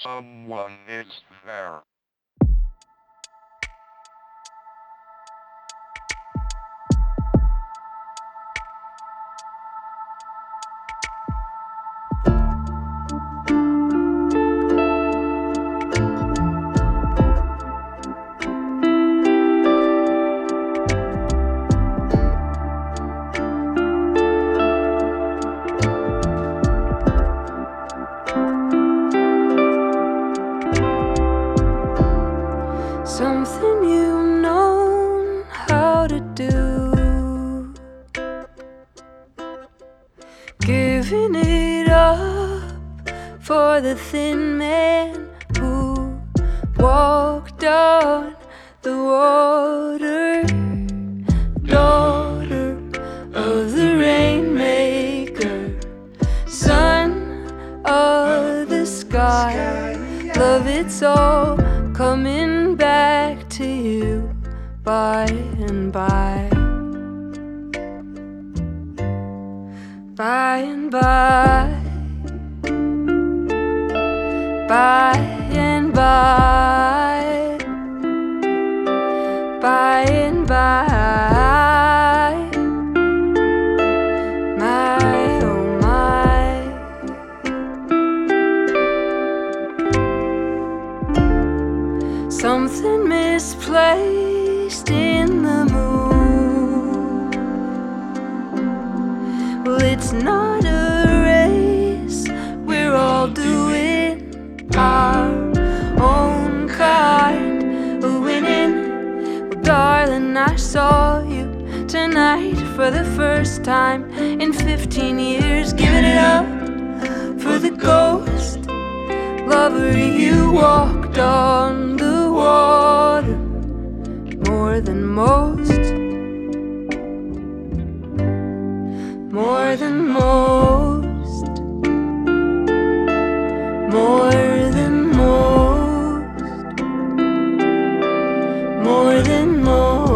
Someone is there. Something you've known how to do, giving it up for the thin man who walked on the water, daughter of the rainmaker, son of the sky. Love, it's all coming back to you by and by. By and by. By and by. By and by. My, oh my. Something misplaced in the moon. Well, it's not a race, we're all doing our own kind of winning. Well, darling, I saw you tonight for the first time in 15 years. Giving it up for the ghost lover. You walked on the water more than most, more than most, more than most, more than most.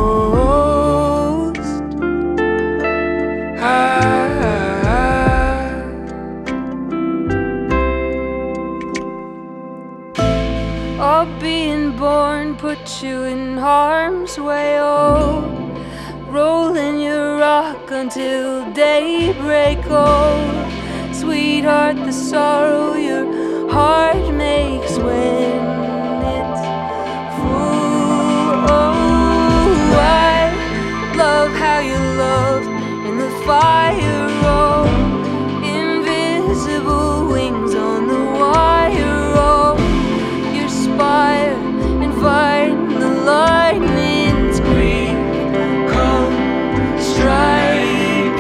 Oh, being born put you in harm's way. Oh, rolling your rock until daybreak. Oh, sweetheart, the sorrow your heart makes when it's full. Oh, I love how you love in the fire. Oh, invisible wings on the wire. Oh, your spire inviting the lightning's grief come striking.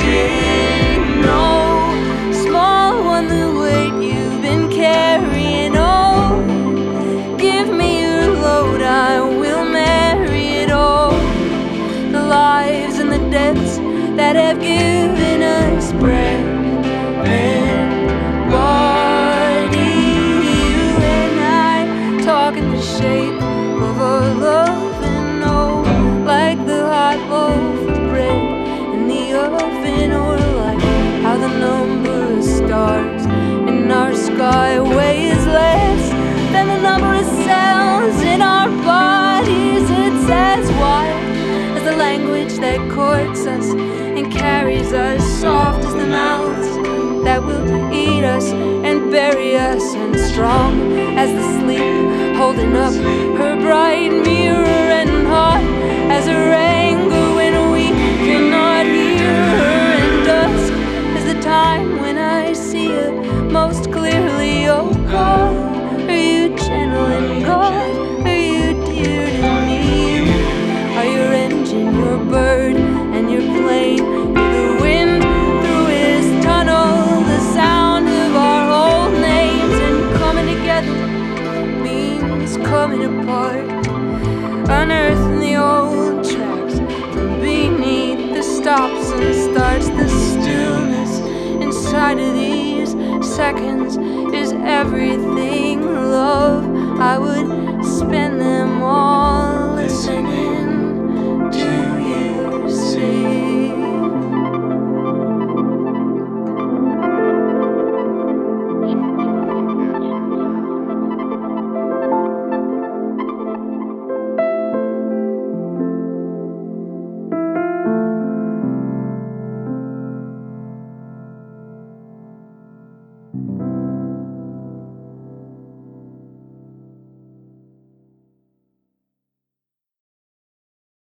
Oh, small one, the weight you've been carrying. Oh, give me your load, I will marry it all. The lives and the depths that have given us breath and body. You and I talking the shape of our love, and oh, like the hot loaf of bread in the oven, or like how the number of stars in our sky weighs less than the number of cells in our bodies. It's as wild as the language that courts us and carries us, soft as the mouths that will eat us and bury us, and strong as the sleep holding up her bright mirror, and hot as her anger when we cannot hear her, and dusk is the time when I see her most clearly. Oh God, are you gentle, and God, are you dear to me? Are your engine, your bird, and your plane, you're the wind through his tunnel, the sound of our old names, and coming together means coming apart, unearthing the old tracks from beneath the stops and starts. The stillness inside of these seconds is everything.